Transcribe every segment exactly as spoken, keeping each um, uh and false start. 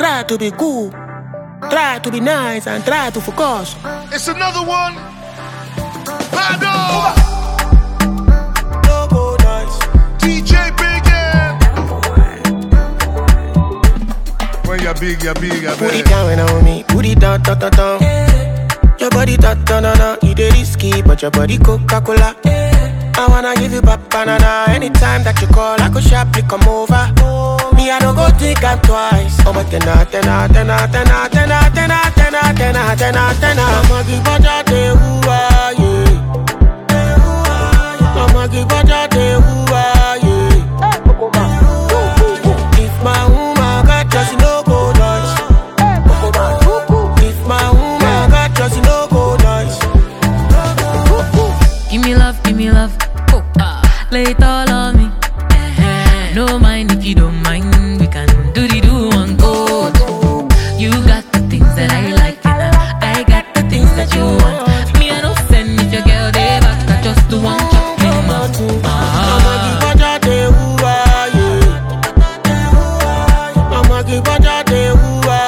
Try to be cool, try to be nice, and try to focus. It's another one. Bado. Logo nice. D J Big M. When you're big, you're big, you're Put big. it down when on me, put it down, down, down, down. Your body ta ta na na, it is risky, but your body Coca-Cola. I wanna give you papa banana. Anytime that you call, I could sharply come over. Me, I don't go think I'm twice. Oh, but tenna, tenna, tenna, tenna, tenna, tenna, tenna, tenna, tenna, tenna. I'ma give baja de hua, yeah. I'ma give baja de hua, yeah. If my woman got just no go nuts. If my woman got just no go nuts. Give me love, give me love. Oh, ah. Lay it all on me. Uh-huh. No mind if you don't mind. We can do the do one go. You got the things that I like, and I got the things that you want. Me, I don't send if your girl they back. I just do one chop in my I'ma give baja de hua, yeah. I'ma give baja de hua,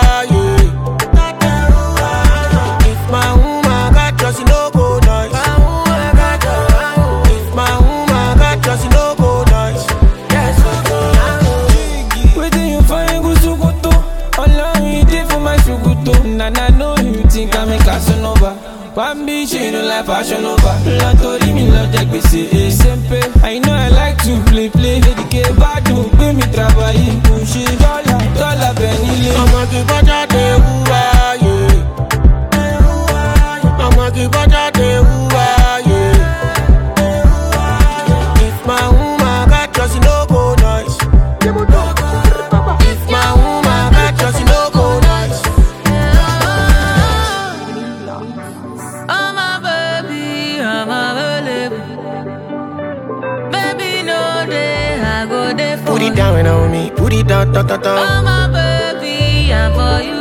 yeah. If my woman got just no go nice. If my woman got just no go nice. Waiting you find good to go to. All you did for my suguto. And I know you think I'm a Casanova. One bitch ain't no like fashion over. Lantori me love Jack B C A simple. I know I like to play play. Lady K Badu, pay me travailler. Push it dollar, dollar penny. I'ma give baja de hua, yeah. I'ma give baja de hua, yeah. If my woman got just no go nice. If my woman got just no go nice. I'm a baby, I'm available. Baby, no day, I go there for Put it you. down when on me, put it down, down, down, down. I'm a baby, I'm for you.